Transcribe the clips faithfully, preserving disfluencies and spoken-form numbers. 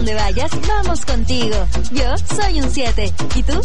donde vayas, vamos contigo. Yo soy un siete. ¿Y tú?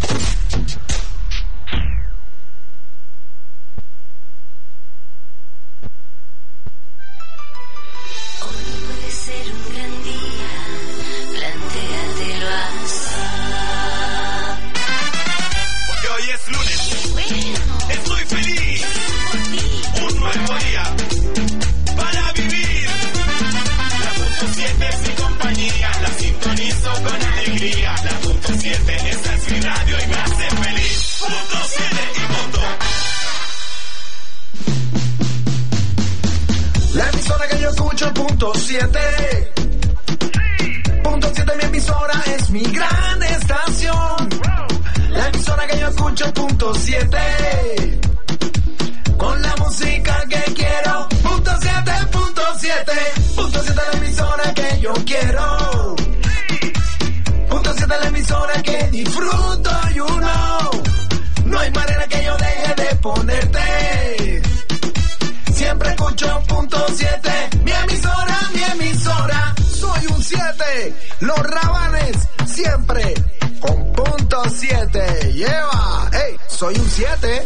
Punto siete. Punto siete, mi emisora es mi gran estación. La emisora que yo escucho, punto siete. Con la música que quiero. Punto siete, punto siete. Punto siete, la emisora que yo quiero. Punto siete, la emisora que disfruto, you know. No hay manera que yo deje de ponerte. Siempre escucho punto siete, mi emisora, mi emisora. Soy un siete, los Rabanes siempre con punto siete. Lleva, hey, soy un siete.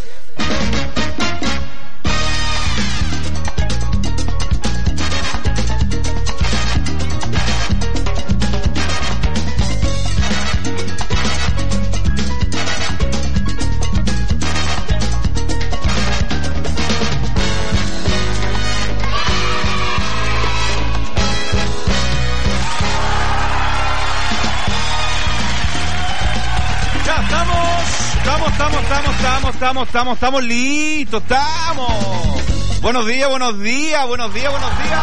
Estamos, estamos, estamos, estamos, estamos, estamos, estamos listos, estamos. Buenos días, buenos días, buenos días, buenos días.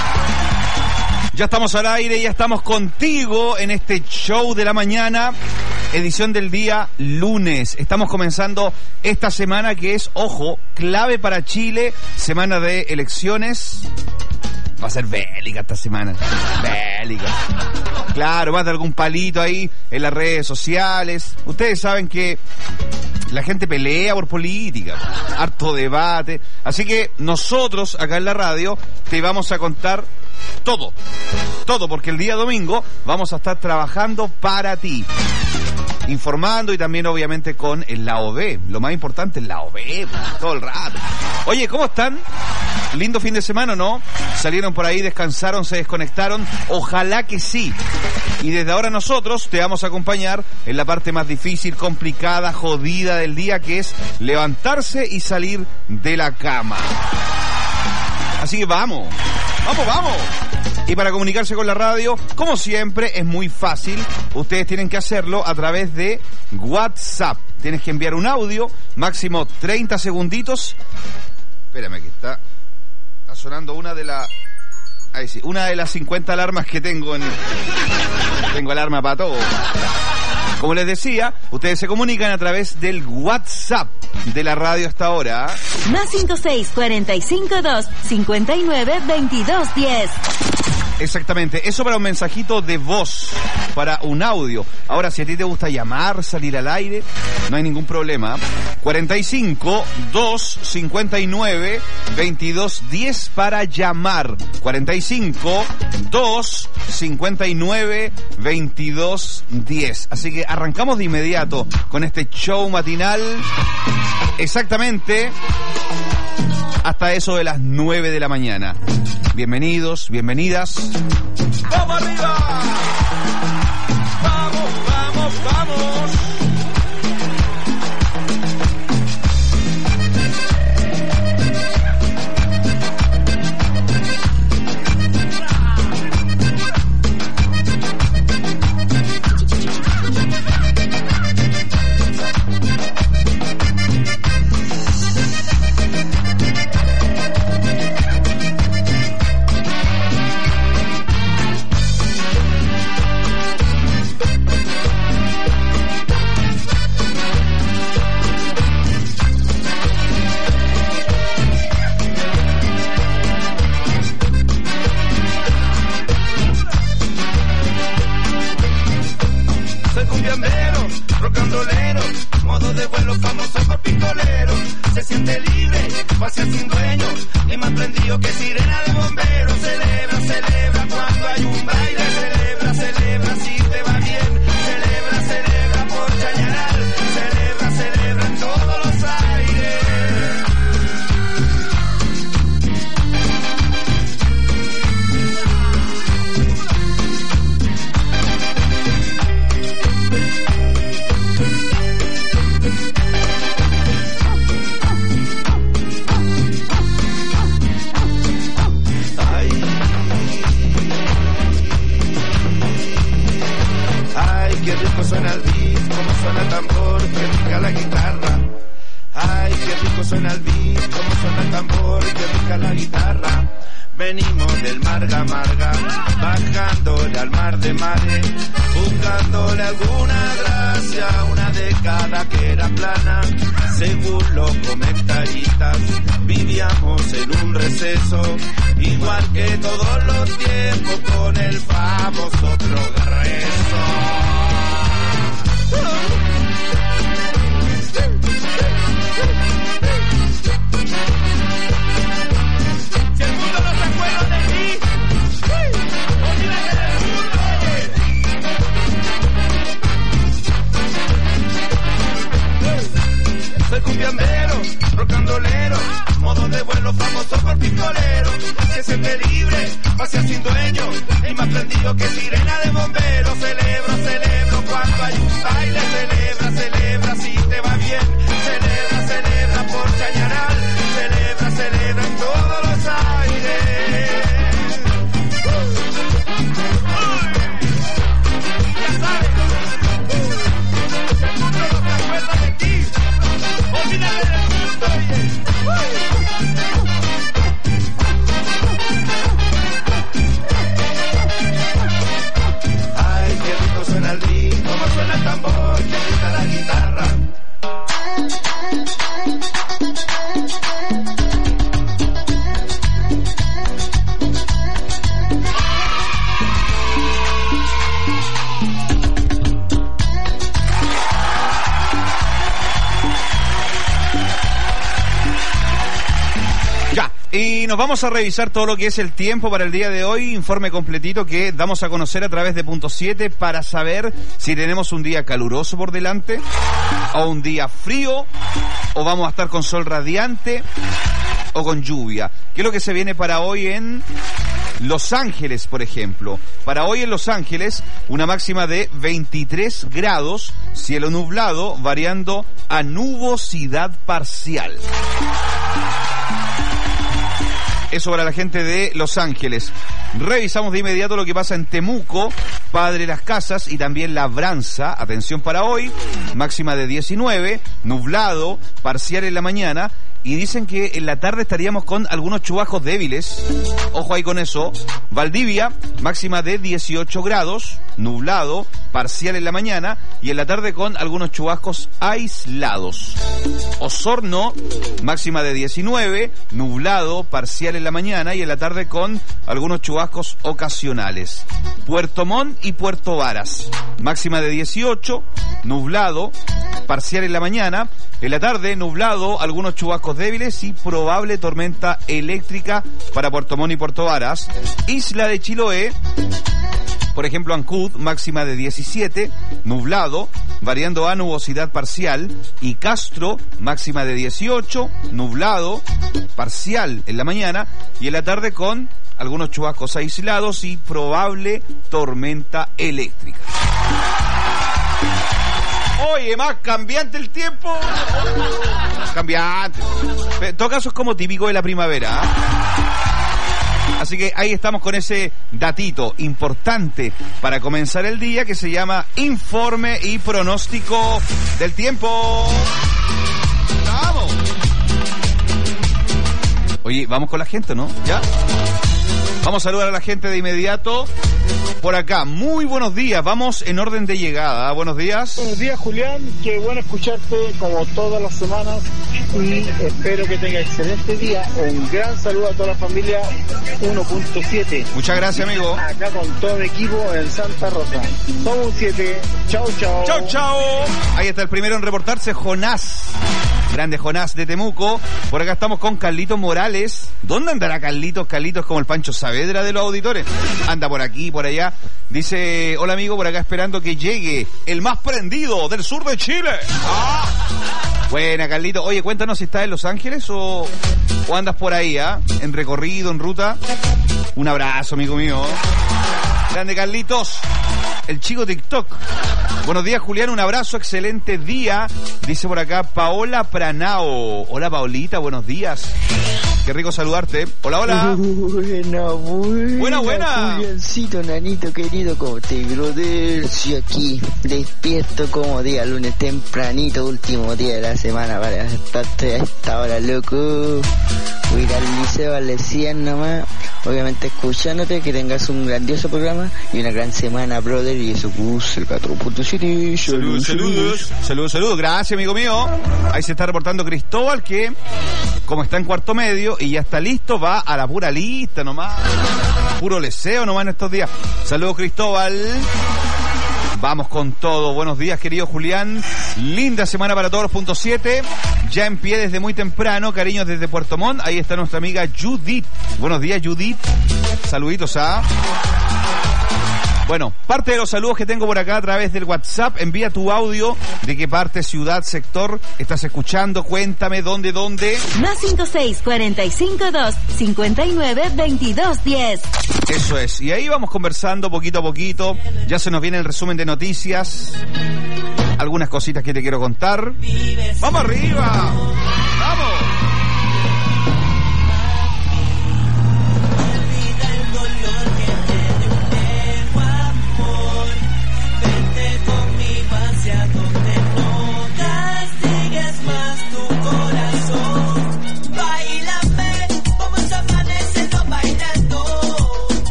Ya estamos al aire, ya estamos contigo en este show de la mañana, edición del día lunes. Estamos comenzando esta semana que es, ojo, clave para Chile, semana de elecciones. Va a ser bélica esta semana. Bélica. Claro, más de algún palito ahí en las redes sociales. Ustedes saben que la gente pelea por política, harto debate. Así que nosotros acá en la radio te vamos a contar todo. Todo, porque el día domingo vamos a estar trabajando para ti. Informando y también obviamente con el lado B. Lo más importante es el lado B, todo el rato. Oye, ¿cómo están? Lindo fin de semana, ¿no? Salieron por ahí, descansaron, se desconectaron. Ojalá que sí. Y desde ahora nosotros te vamos a acompañar en la parte más difícil, complicada, jodida del día, que es levantarse y salir de la cama. Así que vamos, vamos, vamos. Y para comunicarse con la radio, como siempre, es muy fácil. Ustedes tienen que hacerlo a través de WhatsApp. Tienes que enviar un audio, máximo treinta segunditos. Espérame, que está, está sonando una de las... Ahí sí, una de las cincuenta alarmas que tengo en... Tengo alarma para todo. Como les decía, ustedes se comunican a través del WhatsApp de la radio hasta ahora. Más cinco seis cuatro cinco dos cinco nueve veintidós diez. Exactamente, eso para un mensajito de voz, para un audio. Ahora, si a ti te gusta llamar, salir al aire, no hay ningún problema. cuarenta y cinco, dos cincuenta y nueve, veintidós diez para llamar. cuarenta y cinco, dos cincuenta y nueve, veintidós diez. Así que arrancamos de inmediato con este show matinal. Exactamente hasta eso de las nueve de la mañana. Bienvenidos, bienvenidas. ¡Vamos arriba! ¡Vamos, vamos, vamos! beat, como suena el tambor, que rica la guitarra. Ay, qué rico suena el beat, como suena el tambor, que rica la guitarra. Venimos del Marga Marga, bajándole al mar de mares, buscándole alguna gracia, una década que era plana. Según los comentaristas, vivíamos en un receso, igual que todos los tiempos, con el famoso progreso. Si el mundo no se acuerda de mí, olvídate del mundo. Soy cumbiambero, rockandolero, modo de vuelo famoso por pistolero. Se siente libre, pasea sin dueño, y más prendido que sirena de bombero. Celebro, celebro cuando hay un baile. Celebra, celebra si te va bien. Celebra, celebra por Chañaral. Celebra, celebra en todos los aires. Ya sabes, si el mundo no te acuerda de ti, olvídate del mundo, oye. Ay, qué rico suena el beat, como suena el tambor, que rica la guitarra. Y nos vamos a revisar todo lo que es el tiempo para el día de hoy, informe completito que damos a conocer a través de Punto siete para saber si tenemos un día caluroso por delante o un día frío, o vamos a estar con sol radiante o con lluvia. ¿Qué es lo que se viene para hoy en Los Ángeles, por ejemplo? Para hoy en Los Ángeles, una máxima de veintitrés grados, cielo nublado, variando a nubosidad parcial. Eso para la gente de Los Ángeles. Revisamos de inmediato lo que pasa en Temuco, Padre Las Casas y también Labranza. Atención para hoy, máxima de diecinueve, nublado, parcial en la mañana. Y dicen que en la tarde estaríamos con algunos chubascos débiles. Ojo ahí con eso. Valdivia, máxima de dieciocho grados, nublado, parcial en la mañana. Y en la tarde con algunos chubascos aislados. Osorno, máxima de diecinueve, nublado, parcial en la mañana. Y en la tarde con algunos chubascos ocasionales. Puerto Montt y Puerto Varas, máxima de dieciocho, nublado, parcial en la mañana. En la tarde, nublado, algunos chubascos débiles y probable tormenta eléctrica para Puerto Montt y Puerto Varas. Isla de Chiloé, por ejemplo, Ancud, máxima de diecisiete, nublado, variando a nubosidad parcial. Y Castro, máxima de dieciocho, nublado, parcial en la mañana. Y en la tarde con algunos chubascos aislados y probable tormenta eléctrica. Oye, más cambiante el tiempo. Cambiante. En todo caso es como típico de la primavera, ¿eh? Así que ahí estamos con ese datito importante para comenzar el día, que se llama Informe y Pronóstico del Tiempo. ¡Vamos! Oye, vamos con la gente, ¿no? ¿Ya? Vamos a saludar a la gente de inmediato. Por acá, muy buenos días, vamos en orden de llegada. Buenos días. Buenos días, Julián, qué bueno escucharte como todas las semanas y espero que tenga excelente día. Un gran saludo a toda la familia uno punto siete. Muchas gracias, amigo. Acá con todo mi equipo en Santa Rosa. Somos un siete. Chau, chau. Chau, chau. Ahí está el primero en reportarse, Jonás. Grande Jonás de Temuco. Por acá estamos con Carlitos Morales. ¿Dónde andará Carlitos? Carlitos como el Pancho Saavedra de los auditores. Anda por aquí, por allá. Dice, hola amigo, por acá esperando que llegue el más prendido del sur de Chile. ¡Ah! Buena, Carlitos. Oye, cuéntanos si estás en Los Ángeles o, o andas por ahí, ¿ah? ¿eh? En recorrido, en ruta. Un abrazo, amigo mío. Grande Carlitos, el chico TikTok. Buenos días, Julián, un abrazo, excelente día. Dice por acá Paola Pranao. Hola, Paolita, buenos días. Qué rico saludarte. Hola, hola. Buena, buena. Buena, buena. Juliancito, nanito querido, ¿cómo te brother? Sí, aquí, despierto como día lunes tempranito, último día de la semana, para estarte a esta hora, loco. Voy a ir al liceo, al Lecían nomás, obviamente escuchándote, que tengas un grandioso programa y una gran semana, brother, y eso, bus, el cuatro punto siete. Saludos, saludos. Saludos, saludos. Gracias, amigo mío. Ahí se está reportando Cristóbal, que como está en cuarto medio y ya está listo, va a la pura lista nomás. Puro leseo nomás en estos días. Saludos, Cristóbal. Vamos con todo. Buenos días, querido Julián. Linda semana para todos los punto siete. Ya en pie desde muy temprano. Cariños desde Puerto Montt. Ahí está nuestra amiga Judith. Buenos días, Judith. Saluditos a... Bueno, parte de los saludos que tengo por acá a través del WhatsApp. Envía tu audio de qué parte, ciudad, sector estás escuchando. Cuéntame dónde, dónde. Más cinco seis cuatro cinco dos cinco nueve veintidós diez. Eso es. Y ahí vamos conversando poquito a poquito. Ya se nos viene el resumen de noticias. Algunas cositas que te quiero contar. ¡Vamos arriba! ¡Vamos!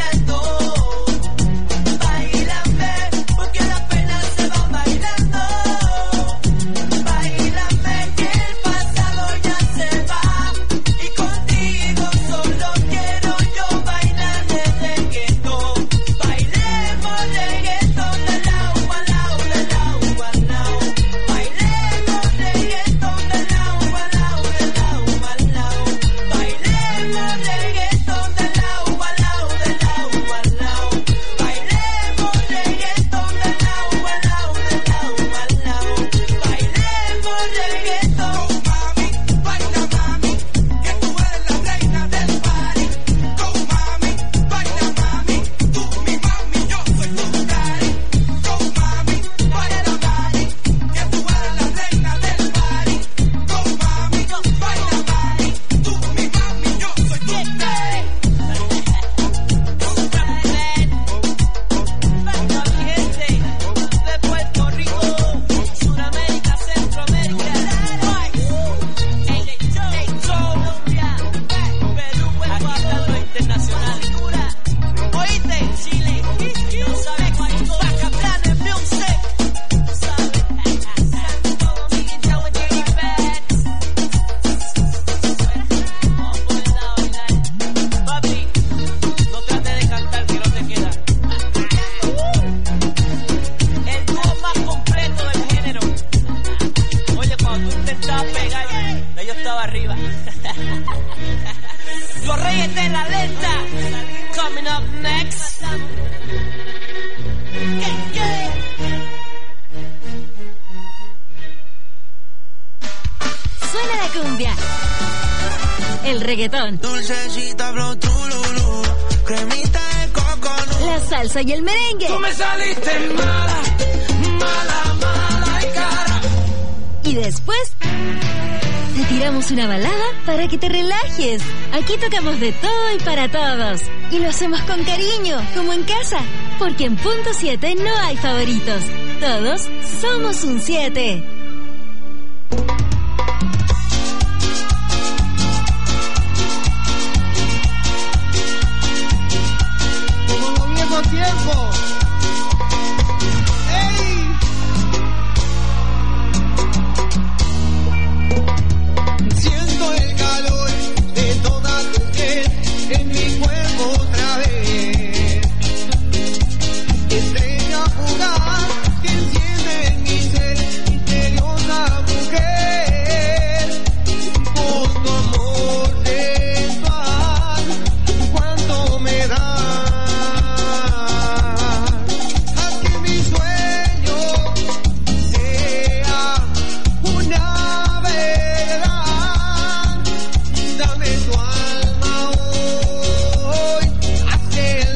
Bailame, porque la pena se va bailando. Los Reyes de la Lenta. Coming up next. Yeah, yeah. Suena la cumbia, el reggaetón, Dulcecita flow trululú, cremita de coconut. la salsa y el merengue. Tú me saliste mala, mala, mala y cara. Y después te tiramos una balada para que te relajes. Aquí tocamos de todo y para todos. Y lo hacemos con cariño, como en casa. Porque en Punto siete no hay favoritos. Todos somos un siete. Como los viejos tiempos. ¡Ey! Siento el calor de toda tu piel en mi cuerpo otra vez. Estrella fugaz que enciende en mi ser, misteriosa mujer. Con tu amor sensual, cuánto me das. Haz que mi sueño sea una verdad. Dame tu alma hoy, haz el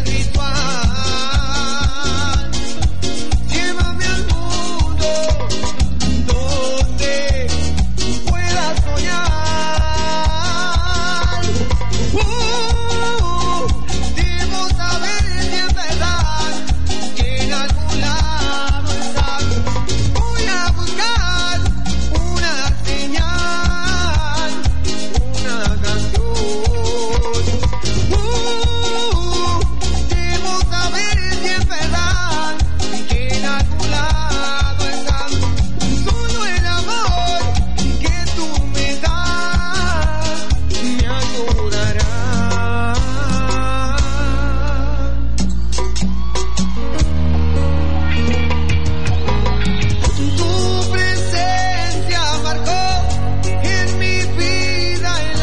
ritual. Llévame al mundo donde pueda soñar. Uh, debo saber si es verdad que en algún lado estás. Voy a buscar una señal, una canción. Uh, debo saber si es verdad que en algún lado estás. Solo el amor que tú me das me ayudará. Tu presencia marcó en mi vida el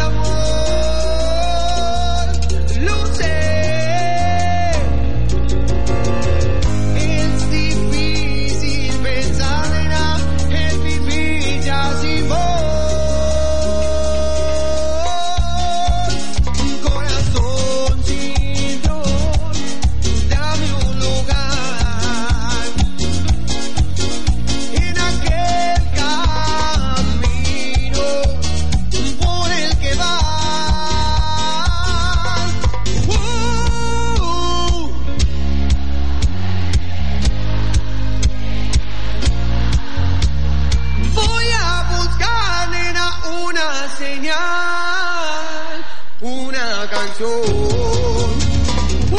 amor. Lo sé. Es difícil pensar en en vivir ya sin vos. Corazón sin Dios, dame un lugar en aquel camino por el que vas. Uh, Voy a buscar, nena, una señal, una canción. Uh,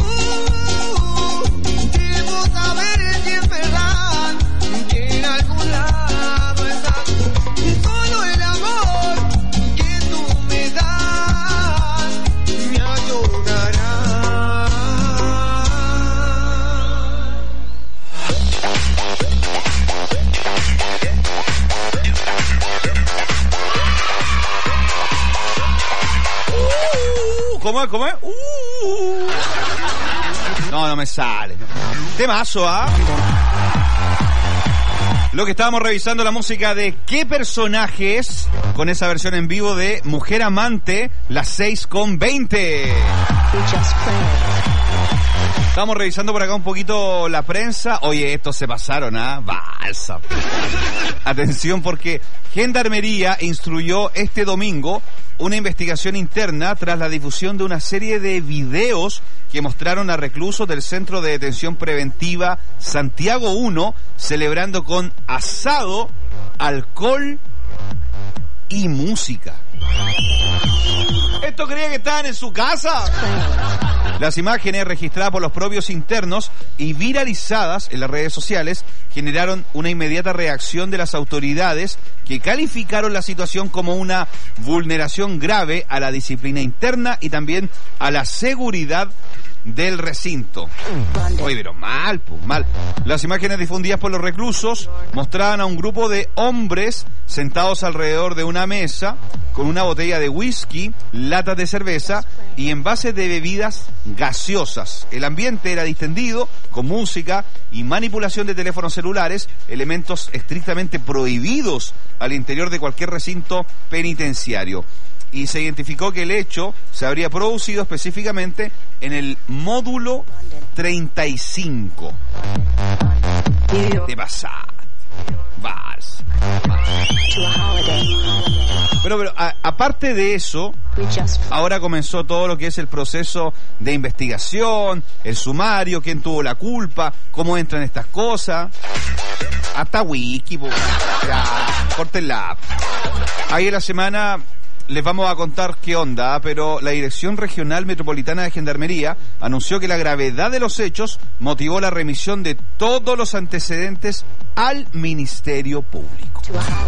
debo saber si es verdad que en algún lado estás. Solo el amor que tú me das me ayudará. Uh, ¿Cómo es? ¿Cómo es? Uh. No, no me sale. Temazo, ¿ah? Lo que estábamos revisando, la música de qué personajes, con esa versión en vivo de Mujer Amante, las seis con veinte. Estamos revisando por acá un poquito la prensa. Oye, estos se pasaron, ¿ah? Balsa. Atención, porque Gendarmería instruyó este domingo una investigación interna tras la difusión de una serie de videos que mostraron a reclusos del Centro de Detención Preventiva Santiago uno celebrando con asado, alcohol y música. ¿Esto creía que estaban en su casa? Las imágenes registradas por los propios internos y viralizadas en las redes sociales generaron una inmediata reacción de las autoridades, que calificaron la situación como una vulneración grave a la disciplina interna y también a la seguridad del recinto. Oye, pero mal, pues mal. Las imágenes difundidas por los reclusos mostraban a un grupo de hombres sentados alrededor de una mesa con una botella de whisky, latas de cerveza y envases de bebidas gaseosas. El ambiente era distendido, con música y manipulación de teléfonos celulares, elementos estrictamente prohibidos al interior de cualquier recinto penitenciario. Y se identificó que el hecho se habría producido específicamente en el módulo treinta y cinco. De pasar. Vas. Pero, pero a, aparte de eso, ahora comenzó todo lo que es el proceso de investigación, el sumario, quién tuvo la culpa, cómo entran estas cosas. Hasta wiki, po. Ya, córtenla. Ahí en la semana les vamos a contar qué onda, pero la Dirección Regional Metropolitana de Gendarmería anunció que la gravedad de los hechos motivó la remisión de todos los antecedentes al Ministerio Público.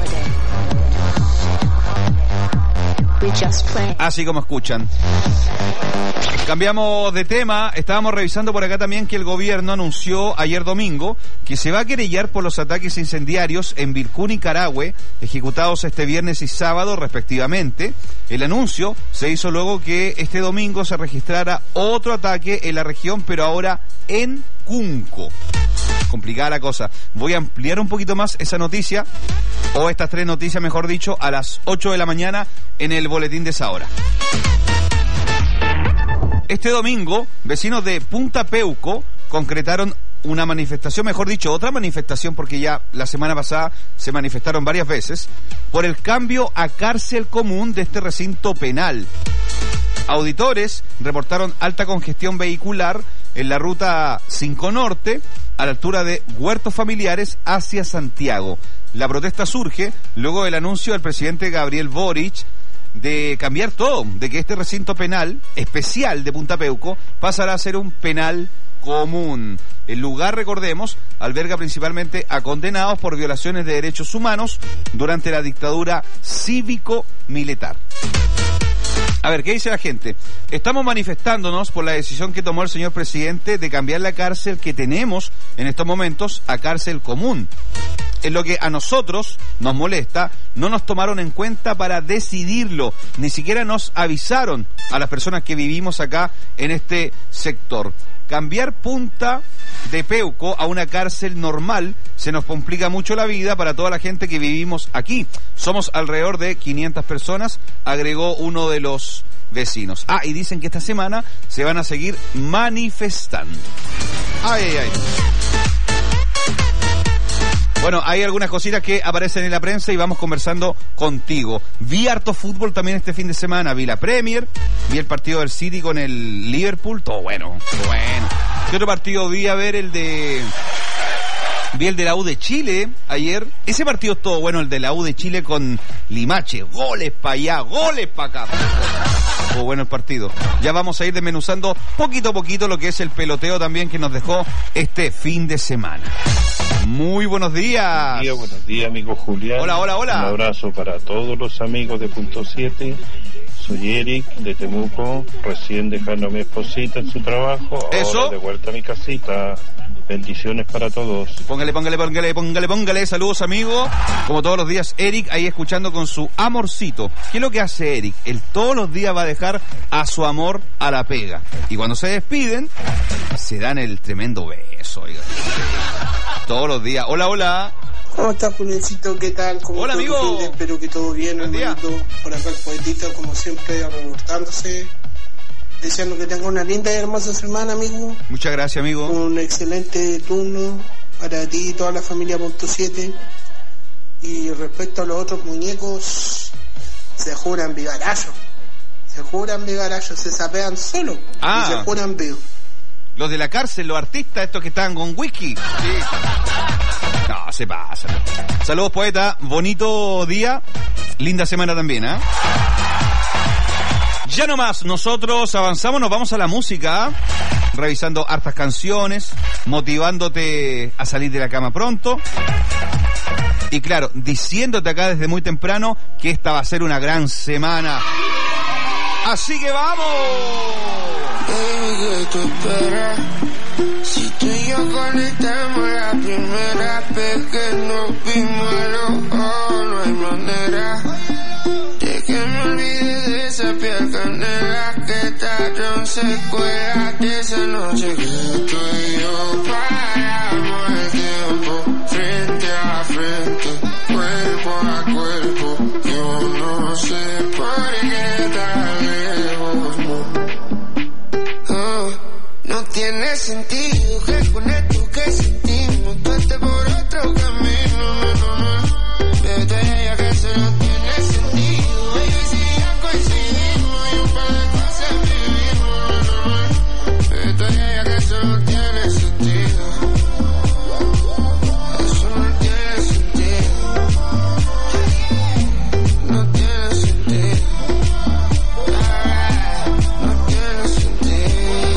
Así como escuchan. Cambiamos de tema. Estábamos revisando por acá también que el gobierno anunció ayer domingo que se va a querellar por los ataques incendiarios en Vilcún y Carahue, ejecutados este viernes y sábado respectivamente. El anuncio se hizo luego que este domingo se registrara otro ataque en la región, pero ahora en Cunco. Complicada la cosa. Voy a ampliar un poquito más esa noticia, o estas tres noticias, mejor dicho, a las ocho de la mañana en el boletín de esa hora. Este domingo, vecinos de Punta Peuco concretaron una manifestación, mejor dicho, otra manifestación, porque ya la semana pasada se manifestaron varias veces, por el cambio a cárcel común de este recinto penal. Auditores reportaron alta congestión vehicular en la ruta cinco Norte, a la altura de Huertos Familiares hacia Santiago. La protesta surge luego del anuncio del presidente Gabriel Boric de cambiar todo, de que este recinto penal especial de Punta Peuco pasará a ser un penal común. El lugar, recordemos, alberga principalmente a condenados por violaciones de derechos humanos durante la dictadura cívico-militar. A ver, ¿qué dice la gente? Estamos manifestándonos por la decisión que tomó el señor presidente de cambiar la cárcel que tenemos en estos momentos a cárcel común. Es lo que a nosotros nos molesta. No nos tomaron en cuenta para decidirlo, ni siquiera nos avisaron a las personas que vivimos acá en este sector. Cambiar Punta de Peuco a una cárcel normal se nos complica mucho la vida para toda la gente que vivimos aquí. Somos alrededor de quinientas personas, agregó uno de los vecinos. Ah, y dicen que esta semana se van a seguir manifestando. Ay, ay, ay. Bueno, hay algunas cositas que aparecen en la prensa y vamos conversando contigo. Vi harto fútbol también este fin de semana. Vi la Premier, vi el partido del City con el Liverpool. Todo bueno, todo bueno. ¿Qué otro partido vi? A ver, el de... Vi el de la U de Chile ayer. Ese partido es todo bueno, el de la U de Chile con Limache. Goles para allá, goles para acá. Estuvo bueno el partido. Ya vamos a ir desmenuzando poquito a poquito lo que es el peloteo también que nos dejó este fin de semana. Muy buenos días. Buenos días, buenos días, amigo Julián. Hola, hola, hola. Un abrazo para todos los amigos de Punto siete. Soy Eric de Temuco, recién dejando a mi esposita en su trabajo. Eso. Ahora de vuelta a mi casita. Bendiciones para todos. Póngale, póngale, póngale, póngale, póngale. Saludos, amigo. Como todos los días, Eric ahí escuchando con su amorcito. ¿Qué es lo que hace Eric? Él todos los días va a dejar a su amor a la pega. Y cuando se despiden, se dan el tremendo beso, oiga. Todos los días. Hola, hola. ¿Cómo estás, Julencito? ¿Qué tal? ¿Cómo Hola, amigo. Fin de? Espero que todo bien, Buen hermanito. día. Por acá el poetito, como siempre, reportándose. Deseando que tenga una linda y hermosa semana, amigo. Muchas gracias, amigo. Un excelente turno para ti y toda la familia Punto siete. Y respecto a los otros muñecos, se juran vigarallos. Se juran vigarallos, se sapean solo. Ah. Y se juran vivos. Los de la cárcel, los artistas, estos que están con whisky. Sí. No, se pasa. Saludos, poeta. Bonito día. Linda semana también, ¿eh? Ya nomás, nosotros avanzamos, nos vamos a la música, revisando hartas canciones, motivándote a salir de la cama pronto. Y claro, diciéndote acá desde muy temprano que esta va a ser una gran semana. Así que vamos. Baby, ¿qué tú esperas? Si tú y yo conectamos la primera vez que nos vimos a los ojos, no hay manera de que me olvide de esa piel canela que taron secuelas de esa noche que tú y yo paramos el tiempo frente a frente, cuerpo a cuerpo. Yo no sé por qué tan lejos, no. Oh, no tiene sentido que con esto que sentimos tú estés por otro camino, no, no, no. Desde ella que eso no tiene sentido, baby, si ya coincidimos y un par de cosas vivimos, no, no, no. Desde ella que eso no tiene sentido, eso no tiene sentido, no tiene sentido, ah, no tiene sentido.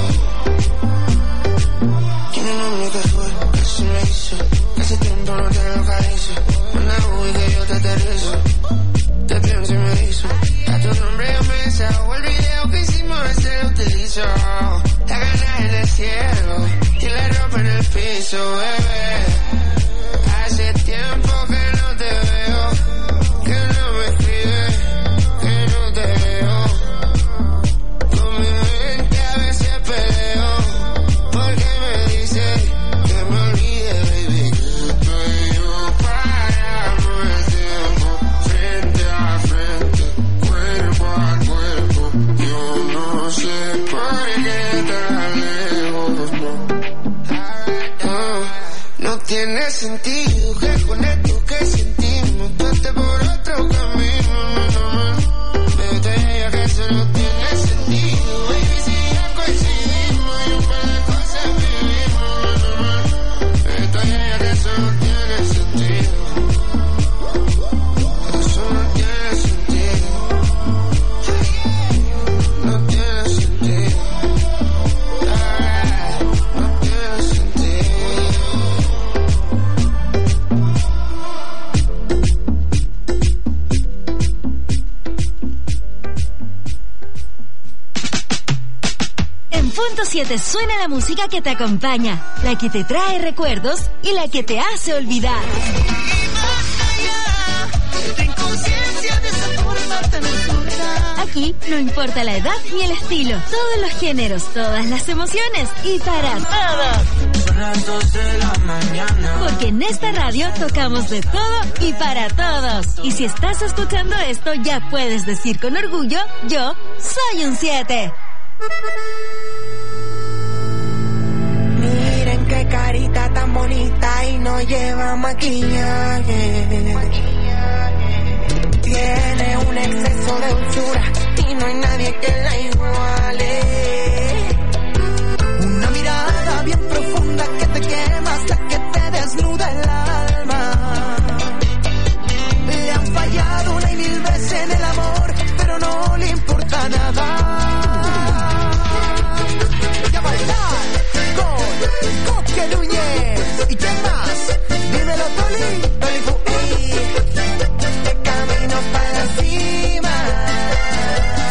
Tiene un nombre que fue, que se me hizo, que hace tiempo no te localizo. Una uy que yo te aterrizo, te pienso y me hizo. A tu nombre yo me desahogo, el video que hicimos ese lo utilizo. La gana en el cielo y la ropa en el piso, bebé. Hace tiempo que no te veo, que no me escribes, que no te veo. Con mi mente a veces peleo, porque me dice que me olvide, baby, que tú y yo paramos el tiempo frente a frente, cuerpo a cuerpo. Yo no sé por qué tan lejos, no. Oh, no tiene sentido que con esto que sentimos tú estés por otro camino, no, no, no. Desde ella que eso no tiene sentido, baby, si ya coincidimos y un par de cosas vivimos, no, no, no. Desde ella que eso no tiene sentido, eso no tiene sentido, no tiene sentido, ah, no tiene sentido. En Punto siete suena la música que te acompaña, la que te trae recuerdos y la que te hace olvidar. Aquí no importa la edad ni el estilo, todos los géneros, todas las emociones y para todos. Porque en esta radio tocamos de todo y para todos. Y si estás escuchando esto, ya puedes decir con orgullo, yo soy un siete. Miren qué carita tan bonita y no lleva maquillaje. Tiene un exceso de dulzura y no hay nadie que la iguale. Una mirada bien profunda que te quema hasta que te desnuda el alma. Le han fallado una y mil veces en el amor, pero no le importa nada. Y a bailar con Coque Núñez. ¿Y quién más? Dímelo, Toli. Toli Fu- ey. De camino para la cima.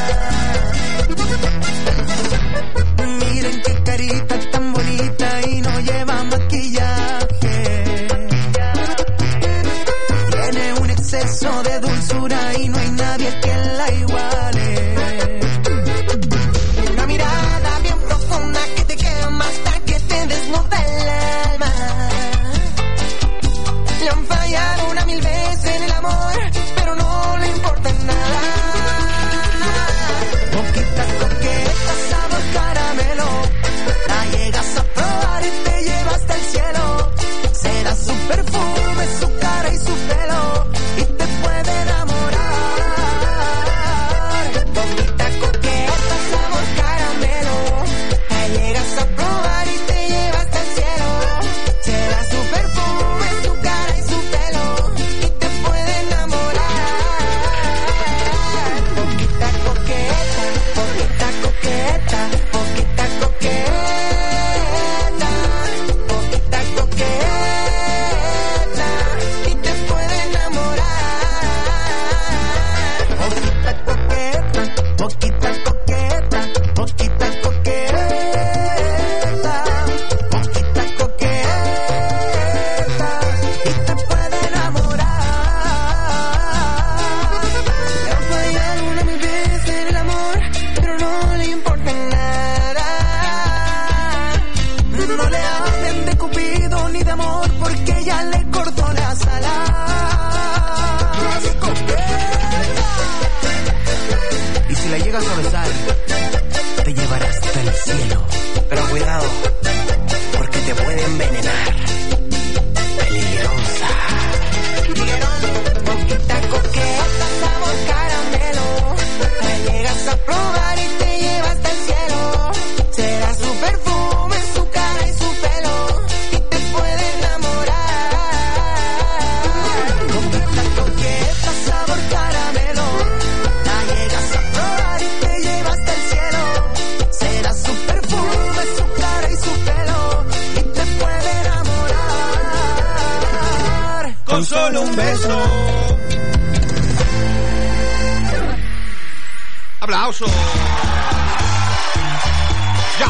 llegas a besar, te llevarás hasta el cielo. Pero cuidado, porque te puede envenenar. Peligrosa. Boquita coqueta, sabor caramelo. La llegas a probar y te llevas hasta el cielo. Será su perfume, su cara y su pelo. Y te puede enamorar. Boquita coqueta, sabor caramelo. La llegas a probar y te llevas hasta el cielo. Será su perfume, su cara y su pelo. Y te puede enamorar. Con solo un beso. Aplauso. Ya.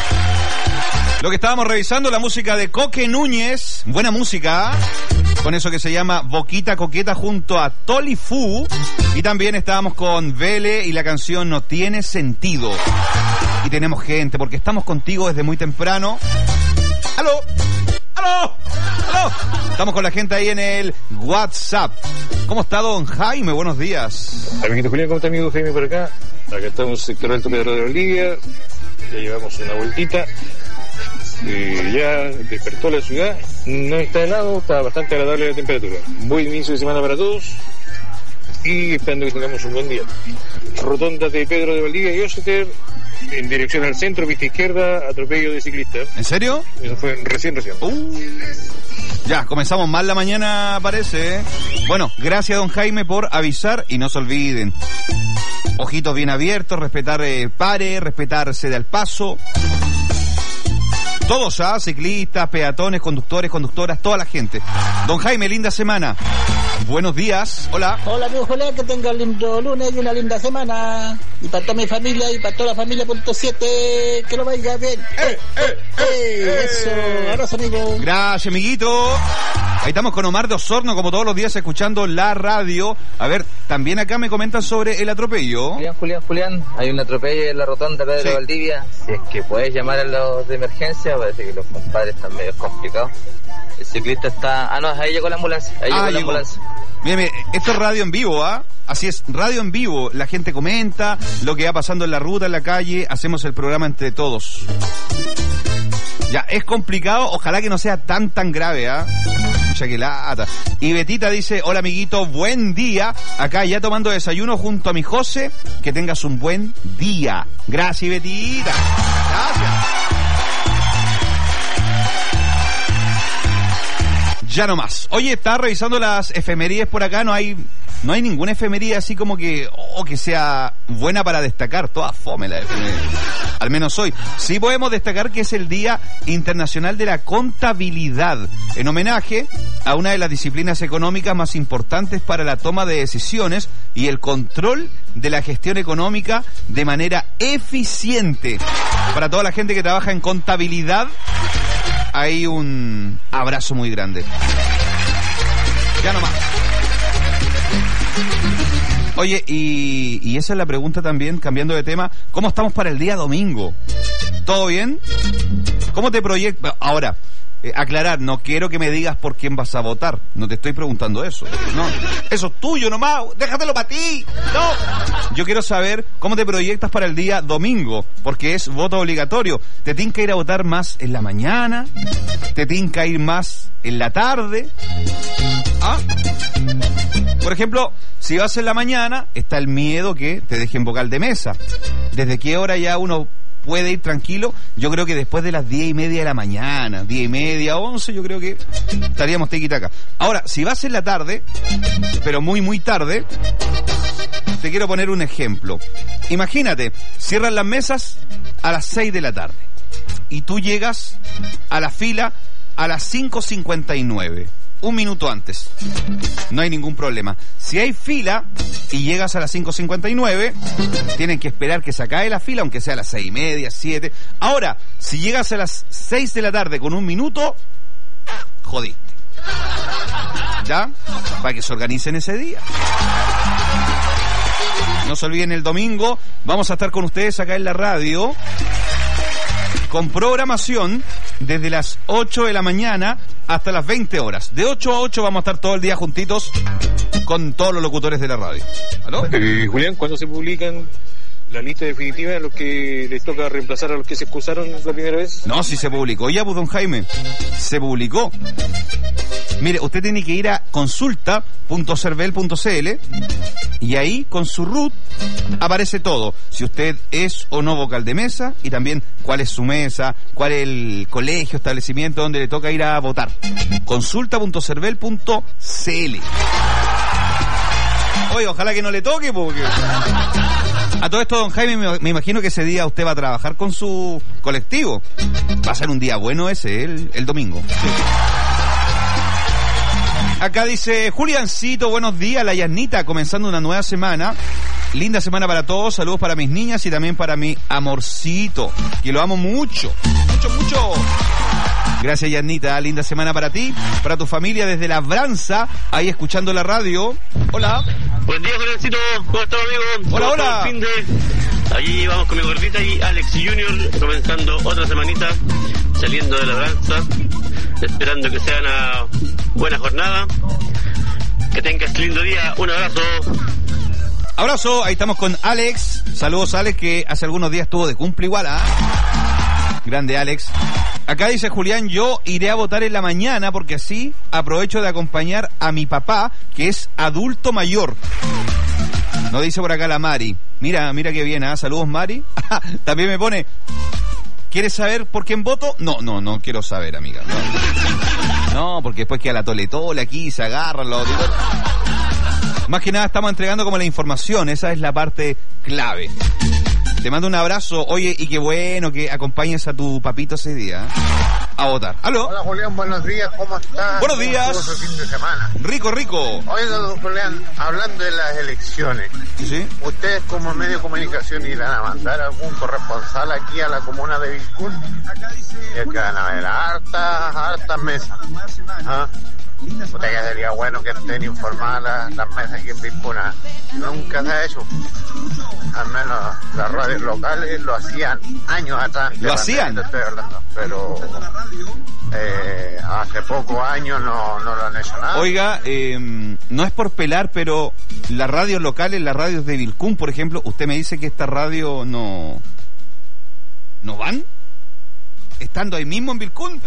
Lo que estábamos revisando, la música de Coque Núñez. Buena música. Con eso que se llama Boquita Coqueta junto a Toli Fu. Y también estábamos con Vele y la canción No Tiene Sentido. Y tenemos gente, porque estamos contigo desde muy temprano. ¡Aló! ¡Aló! ¡Aló! Estamos con la gente ahí en el WhatsApp. ¿Cómo está don Jaime? Buenos días. Amiguito Julián, ¿cómo está amigo Jaime por acá? Acá estamos en el sector Alto Pedro de Bolivia. Ya llevamos una vueltita. Y ya despertó la ciudad. No está helado, está bastante agradable la temperatura. Buen inicio de semana para todos. Y esperando que tengamos un buen día. Rotonda de Pedro de Valdivia y Oseter, en dirección al centro, pista izquierda, atropello de ciclistas. ¿En serio? Eso fue recién, recién. Uh, ya, comenzamos mal la mañana, parece. ¿eh? Bueno, gracias don Jaime por avisar y no se olviden. Ojitos bien abiertos, respetar eh, pare, respetarse del paso. Todos, ¿ah? Ciclistas, peatones, conductores, conductoras, toda la gente. Don Jaime, linda semana. Buenos días. Hola. Hola, amigo Julián, que tenga un lindo lunes y una linda semana. Y para toda mi familia y para toda la familia punto siete, que lo vaya bien. ¡Eh, eh, eh! Eso, abrazo, amigo. Gracias, amiguito. Ahí estamos con Omar de Osorno, como todos los días, escuchando la radio. A ver, también acá me comentan sobre el atropello. Julián, Julián, Julián, hay un atropello en la rotonda de Pedro Sí. Valdivia. Si es que puedes llamar a los de emergencia, parece que los compadres están medio complicados. El ciclista está... Ah, no, ahí llegó la ambulancia. Ahí Ah, llegó la llegó. ambulancia. Mire, mire, esto es radio en vivo, ¿ah? Así es, radio en vivo. La gente comenta lo que va pasando en la ruta, en la calle. Hacemos el programa entre todos. Ya, es complicado. Ojalá que no sea tan, tan grave, ¿ah? Mucha que lata. Y Betita dice, hola, amiguito, buen día. Acá ya tomando desayuno junto a mi José. Que tengas un buen día. Gracias, Betita. Gracias. Ya no más. Oye, está revisando las efemérides por acá, no hay no hay ninguna efeméride así como que oh, que sea buena para destacar, toda fome la efeméride. Al menos hoy. Sí podemos destacar que es el Día Internacional de la Contabilidad, en homenaje a una de las disciplinas económicas más importantes para la toma de decisiones y el control de la gestión económica de manera eficiente. Para toda la gente que trabaja en contabilidad, hay un abrazo muy grande. Ya nomás. Oye, y, y esa es la pregunta también, cambiando de tema. ¿Cómo estamos para el día domingo? ¿Todo bien? ¿Cómo te proyectas? Ahora, eh, aclarar, no quiero que me digas por quién vas a votar. No te estoy preguntando eso. No, eso es tuyo nomás. Déjatelo para ti. No. Yo quiero saber cómo te proyectas para el día domingo, porque es voto obligatorio. ¿Te tinca ir a votar más en la mañana? ¿Te tinca ir más en la tarde? ¿Ah? Por ejemplo, si vas en la mañana, está el miedo que te dejen vocal de mesa. ¿Desde qué hora ya uno puede ir tranquilo? Yo creo que después de las diez y media de la mañana, diez y media, once, yo creo que estaríamos tequitaca. Ahora, si vas en la tarde, pero muy, muy tarde, te quiero poner un ejemplo. Imagínate, cierran las mesas a las seis de la tarde y tú llegas a la fila a las cinco cincuenta y nueve. Un minuto antes. No hay ningún problema. Si hay fila y llegas a las cinco cincuenta y nueve, tienen que esperar que se acabe la fila, aunque sea a las seis y media, siete. Ahora, si llegas a las seis de la tarde con un minuto, jodiste. ¿Ya? Para que se organicen ese día. No se olviden, el domingo vamos a estar con ustedes acá en la radio, con programación desde las ocho de la mañana hasta las veinte horas. De ocho a ocho vamos a estar todo el día juntitos con todos los locutores de la radio. ¿Aló? Eh, Julián, ¿cuándo se publican la lista definitiva de los que les toca reemplazar a los que se excusaron la primera vez? No, si se publicó ya, pues, don Jaime. Se publicó. Mire, usted tiene que ir a consulta punto cervel punto cl y ahí con su root aparece todo. Si usted es o no vocal de mesa y también cuál es su mesa, cuál es el colegio, establecimiento donde le toca ir a votar. consulta punto cervel punto cl. Oye, ojalá que no le toque, porque... A todo esto, don Jaime, me, me imagino que ese día usted va a trabajar con su colectivo. Va a ser un día bueno ese, el, el domingo. Sí. Acá dice Juliancito, buenos días, la Yasnita, comenzando una nueva semana. Linda semana para todos, saludos para mis niñas y también para mi amorcito, que lo amo mucho, mucho, mucho. Gracias, Yasnita, linda semana para ti, para tu familia desde Labranza, ahí escuchando la radio. Hola. Buen día, Juliancito, ¿cómo estás, amigo? Hola, hola. Fin de... Allí vamos con mi gordita y Alex Junior, comenzando otra semanita, saliendo de Labranza, esperando que sea una buena jornada, que tengas lindo día, un abrazo. Abrazo, ahí estamos con Alex. Saludos, Alex, que hace algunos días estuvo de cumple igual, ¿ah? ¿eh? Grande, Alex. Acá dice Julián, yo iré a votar en la mañana porque así aprovecho de acompañar a mi papá, que es adulto mayor. No dice por acá la Mari. Mira, mira qué bien, ¿ah? ¿eh? Saludos, Mari. También me pone, ¿quieres saber por quién voto? No, no, no quiero saber, amiga. No, no, porque después queda la toletole aquí, se agarran los... Más que nada estamos entregando como la información, esa es la parte clave. Te mando un abrazo, oye, y qué bueno que acompañes a tu papito ese día, ¿eh? A votar. ¿Aló? Hola, Julián, buenos días, ¿cómo estás? Buenos días. ¿Cómo estuvo su fin de semana? Rico, rico. Oiga, don Julián, hablando de las elecciones, ¿sí? ¿Ustedes como medio de comunicación irán a mandar algún corresponsal aquí a la comuna de Vilcún? Ya que van a haber hartas, hartas mesas. ¿Ah? Puta, que sería bueno que estén informadas las, las mesas aquí en Vilcuna. Nunca se ha hecho. Al menos las radios locales lo hacían años atrás. ¿Lo hacían? Estoy hablando, pero eh, hace pocos años no, no lo han hecho nada. Oiga, eh, no es por pelar, pero las radios locales, las radios de Vilcún, por ejemplo, usted me dice que esta radio no... ¿no van? Estando ahí mismo en Vilcún.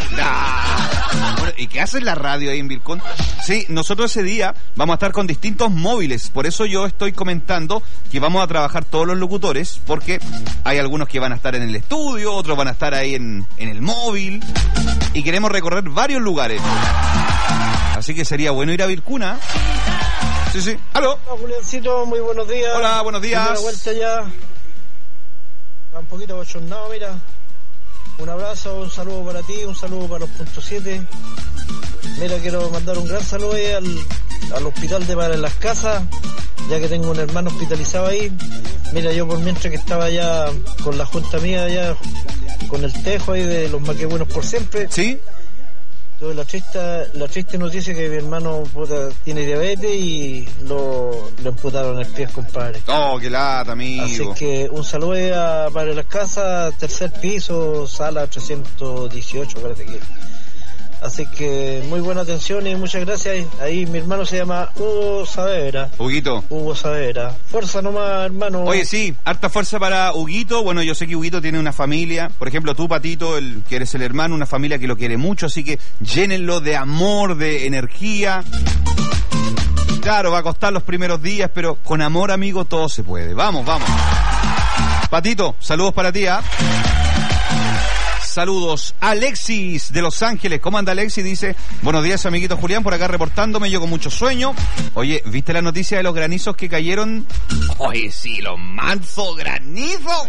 Nah. Bueno, ¿y qué hace la radio ahí en Vilcún? Sí, nosotros ese día vamos a estar con distintos móviles, por eso yo estoy comentando que vamos a trabajar todos los locutores, porque hay algunos que van a estar en el estudio, otros van a estar ahí en, en el móvil, y queremos recorrer varios lugares. Así que sería bueno ir a Vilcún, ¿eh? Sí, sí. ¿Aló? Hola, Juliancito, muy buenos días. Hola, buenos días. Primera vuelta ya. Está un poquito bochornado, mira. Un abrazo, un saludo para ti, un saludo para los punto siete. Mira, quiero mandar un gran saludo ahí al, al hospital de Para las Casas, ya que tengo un hermano hospitalizado ahí. Mira, yo por mientras que estaba allá con la junta mía allá, con el tejo ahí de los maquebuenos por siempre. ¿Sí? Tuve la triste, la triste noticia que mi hermano puta, tiene diabetes y lo, lo amputaron el pie, compadre. Oh, qué lata, amigo. Así que un saludo a Para las Casas, tercer piso, sala trescientos dieciocho, parece que. Así que muy buena atención y muchas gracias. Ahí mi hermano se llama Hugo Saavedra. Huguito. Hugo Saavedra. Fuerza nomás, hermano. Oye, sí, harta fuerza para Huguito. Bueno, yo sé que Huguito tiene una familia. Por ejemplo, tú, Patito, el que eres el hermano, una familia que lo quiere mucho. Así que llénenlo de amor, de energía. Claro, va a costar los primeros días, pero con amor, amigo, todo se puede. Vamos, vamos. Patito, saludos para ti, ¿ah? Saludos. Alexis de Los Ángeles. ¿Cómo anda Alexis? Dice, buenos días, amiguito Julián, por acá reportándome, yo con mucho sueño. Oye, ¿viste la noticia de los granizos que cayeron? Oye, sí, los mansos granizos.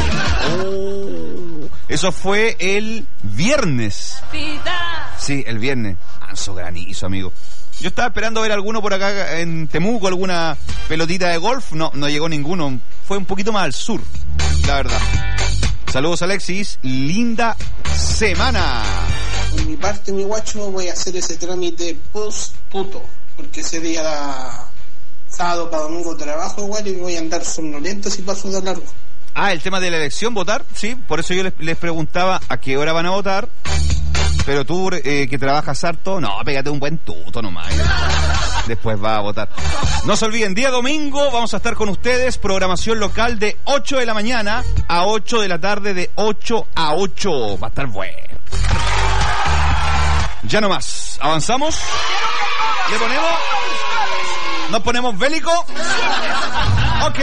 Oh, eso fue el viernes. Sí, el viernes. Manso granizo, amigo. Yo estaba esperando ver alguno por acá en Temuco, alguna pelotita de golf. No, no llegó ninguno. Fue un poquito más al sur, la verdad. Saludos, Alexis. Linda semana. Por mi parte, mi guacho, voy a hacer ese trámite post-puto, porque ese día sábado para domingo trabajo igual y voy a andar somnoliento si paso de largo. Ah, el tema de la elección, votar, sí, por eso yo les, les preguntaba a qué hora van a votar. Pero tú, eh, que trabajas harto, no, pégate un buen tuto nomás. después va a votar. No se olviden, día domingo vamos a estar con ustedes, programación local de ocho de la mañana a ocho de la tarde, de ocho a ocho. Va a estar bueno. Ya no más, avanzamos. ¿Le ponemos? ¿Nos ponemos bélico? Ok.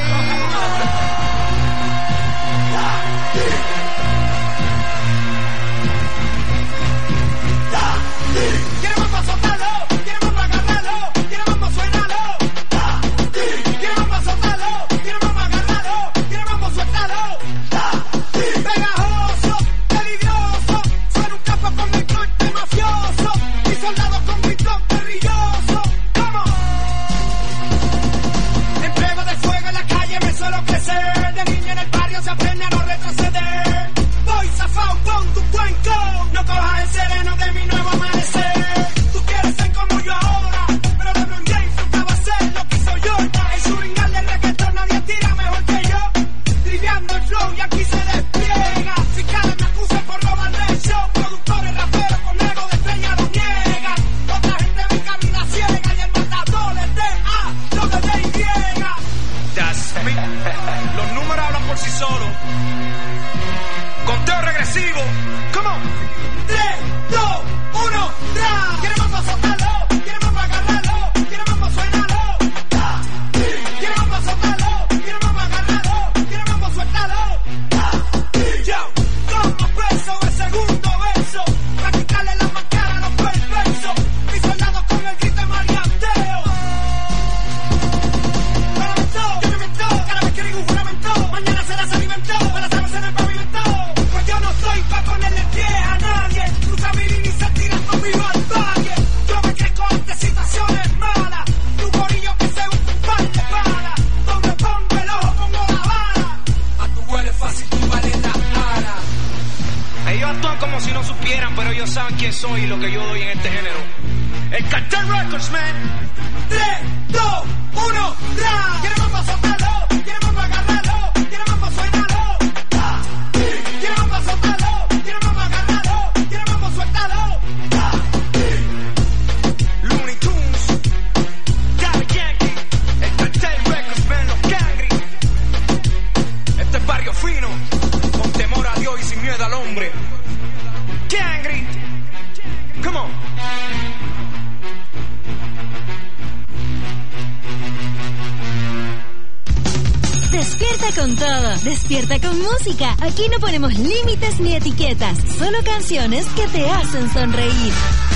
Despierta con música. Aquí no ponemos límites ni etiquetas, solo canciones que te hacen sonreír.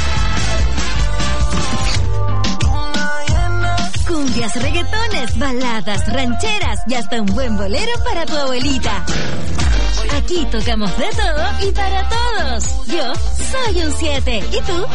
Cumbias, reggaetones, baladas, rancheras y hasta un buen bolero para tu abuelita. Aquí tocamos de todo y para todos. Yo soy un siete. ¿Y tú?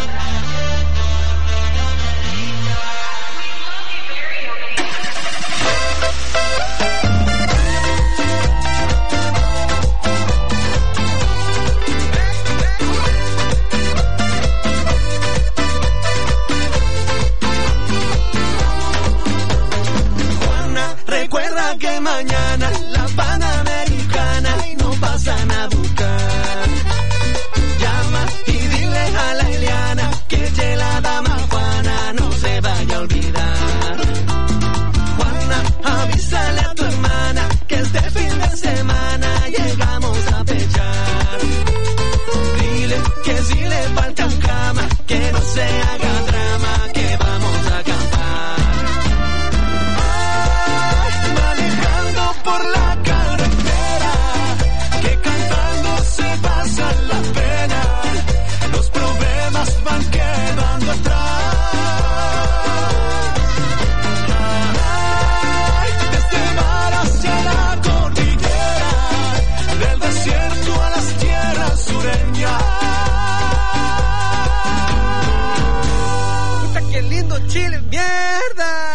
Que mañana la Panamericana no pasan a buscar. Llama y dile a la Eliana que ye la dama Juana no se vaya a olvidar. Juana, avísale a tu hermana que este fin de semana llegamos a pechar. Dile que si le faltan cama, que no se haga drama, que vamos a acampar. Por la carretera, que cantando se pasa la pena, los problemas van quedando atrás. Ay, desde el mar hacia la cordillera, del desierto a las tierras sureñas. Puta, qué lindo Chile, mierda.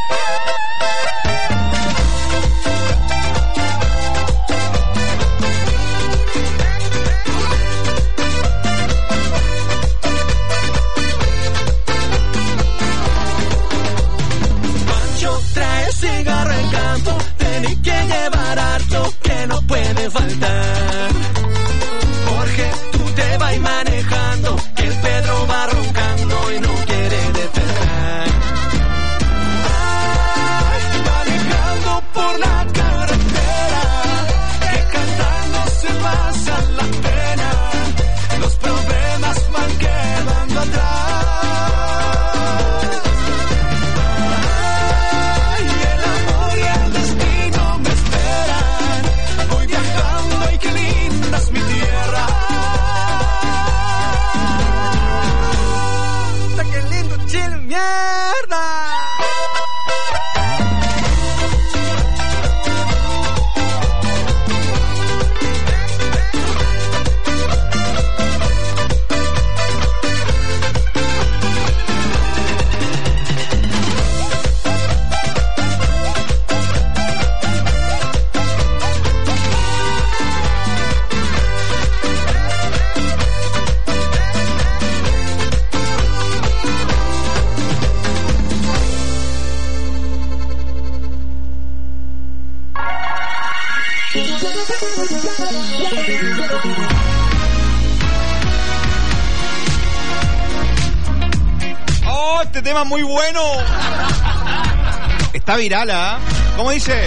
Cigarro en campo, tenés que llevar harto que no puede faltar. Jorge, tú te vas manejando, que el Pedro va roncando y no quiere despertar. ¡Oh, este tema es muy bueno! Está viral, ¿ah? ¿eh? ¿Cómo dice?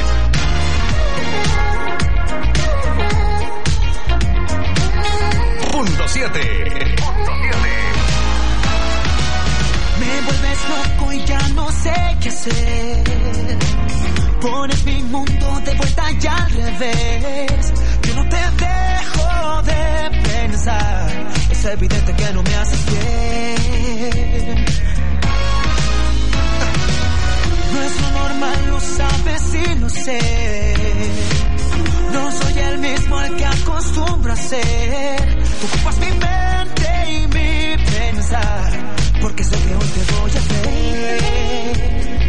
Punto siete. Me vuelves loco y ya no sé qué hacer. Pones mi mundo de vuelta y al revés. Yo no te dejo de pensar. Es evidente que no me haces bien. No es lo normal, lo sabes y lo sé. No soy el mismo al que acostumbro a ser. Tú ocupas mi mente y mi pensar, porque sé que hoy te voy a ver.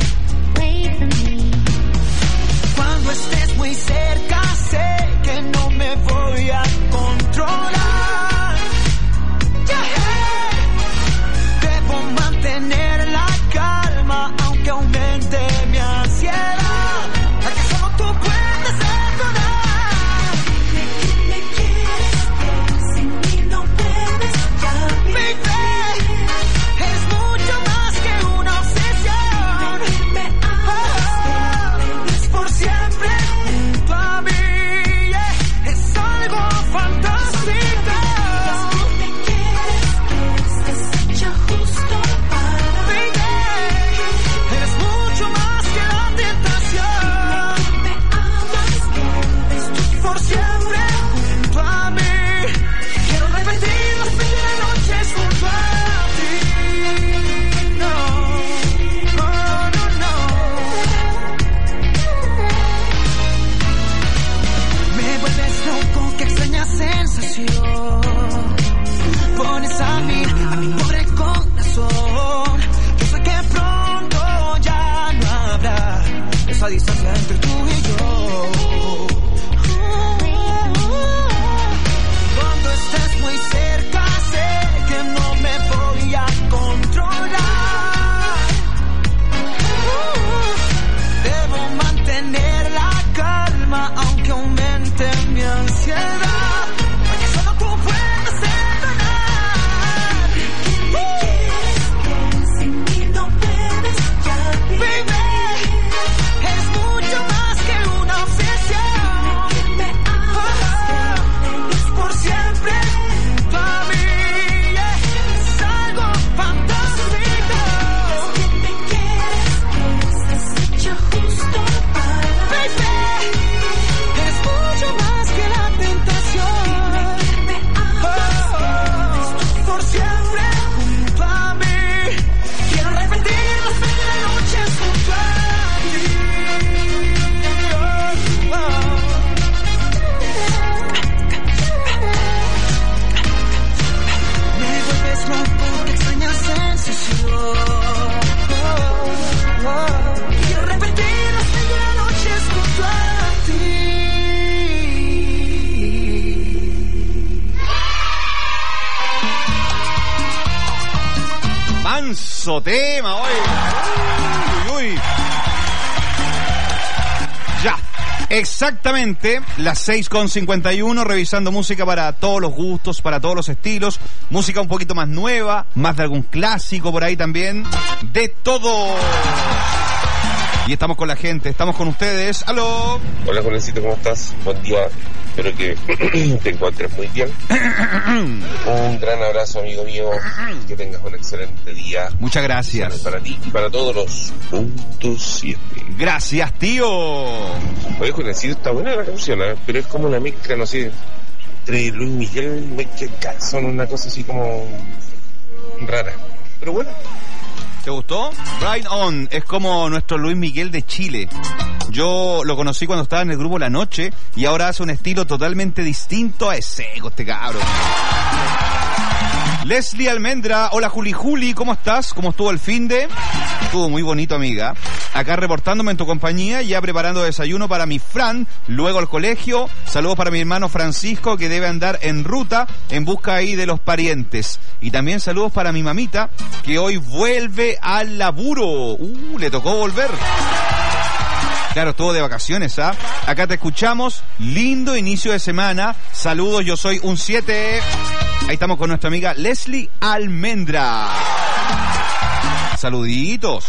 Cuando estés muy cerca sé que no me voy a controlar. Yeah. Debo mantener la calma aunque aumente mi ansiedad. ¿A que solo tú puedes perdonar? Me quieres, pero sin mí no puedes ya vivir. Es mucho más que una obsesión. Me amas, es por siempre junto a mí. Yeah. Es algo fantástico. Me quieres, estás hecha justo para mí. Eres mucho más que la tentación. Me amas, estoy por siempre junto a mí. Quiero repetir las primeras noches junto a ti. No, no, no, no. Me vuelves loco, qué extraña sensación. Pones a mí, a mi pobre corazón. Yo sé que pronto ya no habrá esa distancia entre tú y yo. Cuando estés muy cerca sé que no me voy a controlar. Debo mantener la calma aunque aumente mi ansiedad. Porque solo tú puedes perdonar. Me quieres, sin mí no puedes ya vivir. Es mucho más que una obsesión. Me amas, es por siempre junto a mí. Yeah. Es algo fantástico. Me quieres, estás hecha justo para mí. Es mucho más que la tentación. Me amas, estoy por siempre junto a mí. Quiero repetir las primeras noches junto a ti. Oh, oh. Me vuelves loco, qué extraña sensación. Oh, oh. Quiero repetir las primeras noches junto a ti. Manso tema hoy. Uy, uy, uy. Ya. Exactamente las seis con cincuenta y uno, revisando música para todos los gustos, para todos los estilos, música un poquito más nueva, más de algún clásico por ahí también, de todo. Y estamos con la gente, estamos con ustedes. ¡Aló! Hola, Juancito, ¿cómo estás? Buen día, espero que te encuentres muy bien. Un gran abrazo, amigo mío, que tengas un excelente día. Muchas gracias. Para ti y para todos los puntos siete. Gracias, tío. Oye, Juancito, está buena la canción, ¿eh? Pero es como una mezcla, no sé, entre Luis Miguel y Michael Jackson, una cosa así como rara. Pero bueno. ¿Te gustó? Right On es como nuestro Luis Miguel de Chile. Yo lo conocí cuando estaba en el grupo La Noche y ahora hace un estilo totalmente distinto a ese, este cabro. Leslie Almendra, hola Juli Juli, ¿cómo estás? ¿Cómo estuvo el finde? Estuvo muy bonito, amiga. Acá reportándome en tu compañía, ya preparando desayuno para mi Fran, luego al colegio. Saludos para mi hermano Francisco, que debe andar en ruta en busca ahí de los parientes. Y también saludos para mi mamita, que hoy vuelve al laburo. Uh, le tocó volver. Claro, estuvo de vacaciones, ¿ah? Acá te escuchamos. Lindo inicio de semana. Saludos, yo soy un siete. Ahí estamos con nuestra amiga Leslie Almendra. Saluditos.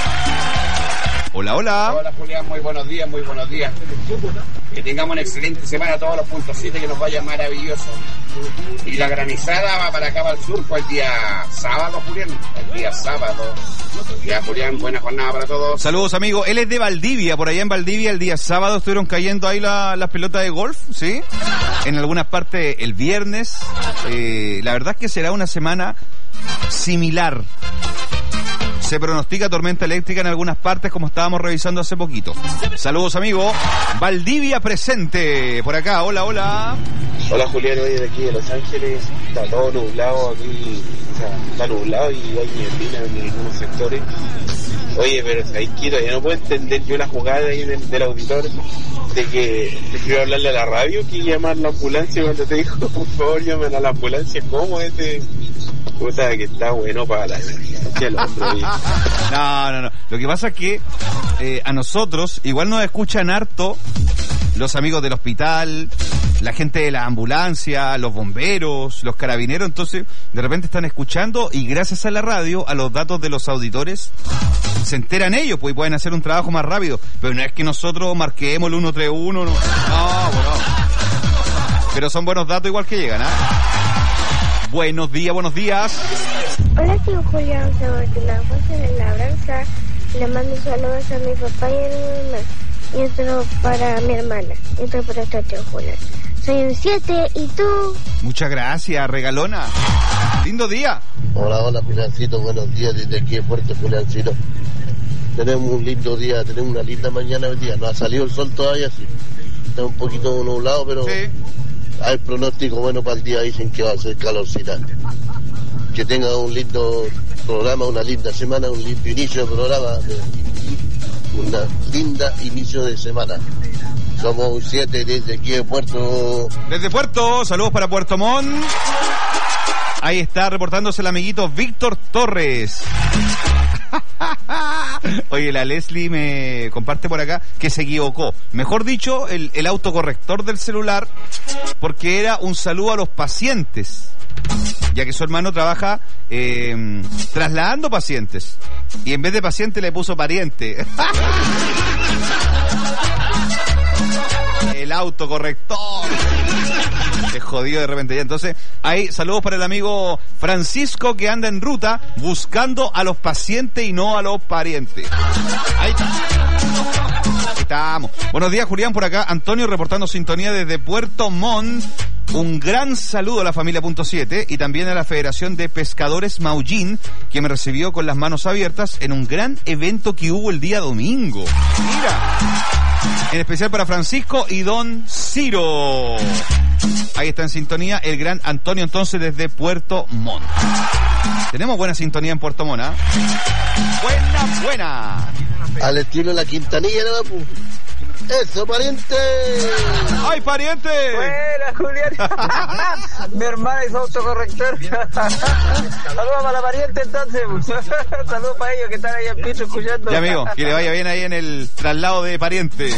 Hola, hola. Hola, Julián, muy buenos días, muy buenos días. Que tengamos una excelente semana a todos los puntos siete, que nos vaya maravilloso. Y la granizada va para acá, para el sur, fue el día sábado, Julián. El día sábado. Ya, Julián, buena jornada para todos. Saludos, amigo. Él es de Valdivia. Por allá en Valdivia el día sábado estuvieron cayendo ahí la- las pelotas de golf, ¿sí? En algunas partes el viernes. Eh, la verdad es que será una semana similar. Se pronostica tormenta eléctrica en algunas partes, como estábamos revisando hace poquito. Saludos, amigo. Valdivia presente. Por acá, hola, hola. Hola, Julián, hoy de aquí de Los Ángeles. Está todo nublado aquí, o sea, está nublado y hay neblina en algunos sectores. Oye, pero ahí quiero, yo no puedo entender yo la jugada ahí del, del auditor de que te quiero hablarle a la radio que llamar la ambulancia cuando te dijo, por favor, llamen a la ambulancia. ¿Cómo este? Puta, que está bueno para la emergencia el hombre ahí. No, no, no. Lo que pasa es que eh, a nosotros igual nos escuchan harto los amigos del hospital, la gente de la ambulancia, los bomberos, los carabineros. Entonces, de repente están escuchando y gracias a la radio, a los datos de los auditores, se enteran ellos, pues y pueden hacer un trabajo más rápido. Pero no es que nosotros marquemos el uno tres uno, no, no, bueno. Pero son buenos datos igual que llegan, ¿ah? Buenos días, buenos días. Hola, tío Julián, soy la Fuerza de la Labranza. Le mando saludos a mi papá y a mi mamá. Y otro para mi hermana. Y otro para este tío Julián. Soy un siete, ¿y tú? Muchas gracias, regalona. Lindo día. Hola, hola, Juliancito, buenos días desde aquí en Puerto Juliancito. Tenemos un lindo día, tenemos una linda mañana hoy día. No ha salido el sol todavía, sí. Está un poquito nublado, pero sí. Hay pronóstico bueno para el día, dicen que va a ser calorcita. Que tenga un lindo programa, una linda semana, un lindo inicio de programa, una linda inicio de semana. Somos un siete desde aquí de Puerto... Desde Puerto, saludos para Puerto Montt. Ahí está reportándose el amiguito Víctor Torres. Oye, la Leslie me comparte por acá que se equivocó. Mejor dicho, el, el autocorrector del celular, porque era un saludo a los pacientes, ya que su hermano trabaja eh, trasladando pacientes. Y en vez de paciente le puso pariente. El autocorrector. Es jodido de repente ya. Entonces, hay saludos para el amigo Francisco que anda en ruta buscando a los pacientes y no a los parientes. Ahí está. Ahí estamos. Buenos días, Julián, por acá. Antonio reportando sintonía desde Puerto Montt. Un gran saludo a la familia Punto siete y también a la Federación de Pescadores Maullín, que me recibió con las manos abiertas en un gran evento que hubo el día domingo. Mira. En especial para Francisco y Don Ciro. Ahí está en sintonía el gran Antonio, entonces, desde Puerto Montt. Tenemos buena sintonía en Puerto Montt, ¿eh? Buena, buena. Al estilo de la Quintanilla, ¿no? Pues. ¡Eso, pariente! ¡Ay, pariente! Buena, Julián. Mi hermana hizo autocorrector. Saludos para la pariente, entonces. Saludos para ellos que están ahí en piso escuchando. Ya, amigo, que le vaya bien ahí en el traslado de pariente.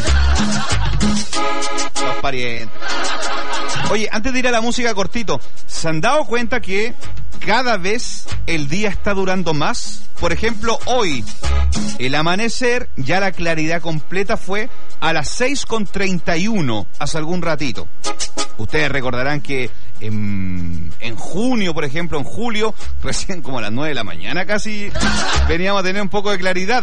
Los parientes. Oye, antes de ir a la música cortito, ¿se han dado cuenta que cada vez el día está durando más? Por ejemplo, hoy, el amanecer, ya la claridad completa fue a las seis con treinta y uno, hace algún ratito. Ustedes recordarán que en, en junio, por ejemplo, en julio, recién como a las nueve de la mañana casi, veníamos a tener un poco de claridad.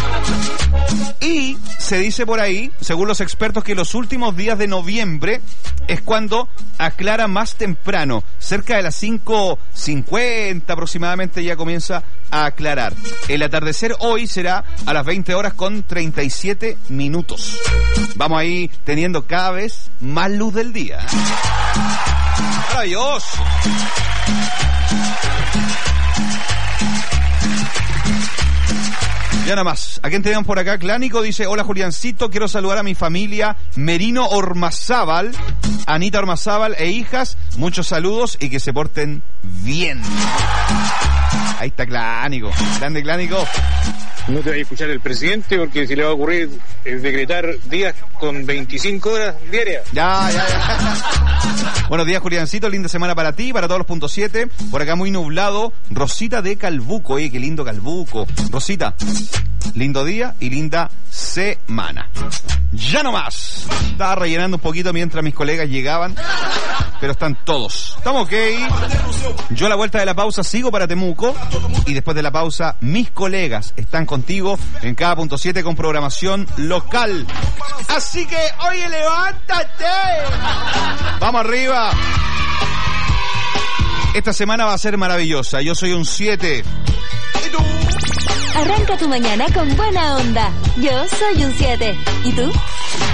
Y se dice por ahí, según los expertos, que los últimos días de noviembre es cuando aclara más temprano. Cerca de las cinco cincuenta aproximadamente ya comienza a aclarar. El atardecer hoy será a las veinte horas con treinta y siete minutos. Vamos ahí teniendo cada vez más luz del día. ¡Maravilloso! Ya nada más. ¿A quién tenemos por acá? Clánico dice: hola, Juliancito, quiero saludar a mi familia Merino Ormazábal, Anita Ormazábal e hijas. Muchos saludos y que se porten bien. Ahí está Clánico. Grande Clánico. No te vayas a escuchar el presidente porque si le va a ocurrir es decretar días con veinticinco horas diarias. Ya, ya, ya. Buenos días, Juliancito. Linda semana para ti, para todos los puntos siete. Por acá muy nublado. Rosita de Calbuco. Oye, qué lindo Calbuco. Rosita, lindo día y linda semana. Ya no más. Estaba rellenando un poquito mientras mis colegas llegaban, pero están todos. Estamos ok. Yo a la vuelta de la pausa sigo para Temuco y después de la pausa mis colegas están contigo en cada punto siete con programación local. Así que, oye, levántate. Vamos arriba. Esta semana va a ser maravillosa. Yo soy un siete. ¿Y tú? Arranca tu mañana con buena onda. Yo soy un siete. ¿Y tú?